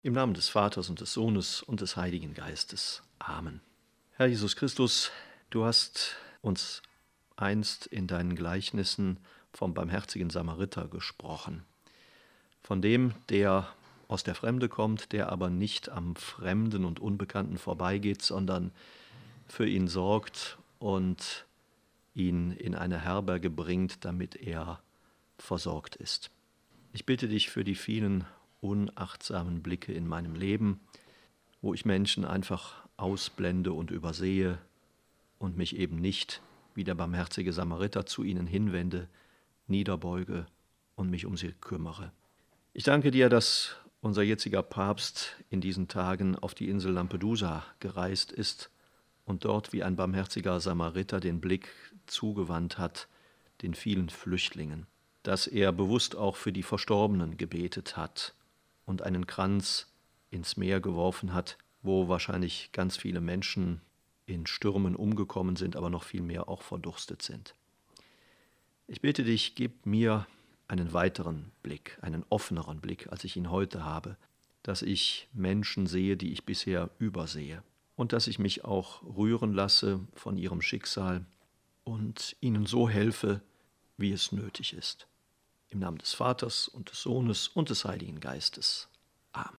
Im Namen des Vaters und des Sohnes und des Heiligen Geistes. Amen. Herr Jesus Christus, du hast uns einst in deinen Gleichnissen vom barmherzigen Samariter gesprochen. Von dem, der aus der Fremde kommt, der aber nicht am Fremden und Unbekannten vorbeigeht, sondern für ihn sorgt und ihn in eine Herberge bringt, damit er versorgt ist. Ich bitte dich für die vielen unachtsamen Blicke in meinem Leben, wo ich Menschen einfach ausblende und übersehe und mich eben nicht, wie der barmherzige Samariter, zu ihnen hinwende, niederbeuge und mich um sie kümmere. Ich danke dir, dass unser jetziger Papst in diesen Tagen auf die Insel Lampedusa gereist ist und dort wie ein barmherziger Samariter den Blick zugewandt hat den vielen Flüchtlingen, dass er bewusst auch für die Verstorbenen gebetet hat und einen Kranz ins Meer geworfen hat, wo wahrscheinlich ganz viele Menschen in Stürmen umgekommen sind, aber noch viel mehr auch verdurstet sind. Ich bitte dich, gib mir einen weiteren Blick, einen offeneren Blick, als ich ihn heute habe, dass ich Menschen sehe, die ich bisher übersehe und dass ich mich auch rühren lasse von ihrem Schicksal und ihnen so helfe, wie es nötig ist. Im Namen des Vaters und des Sohnes und des Heiligen Geistes. Amen.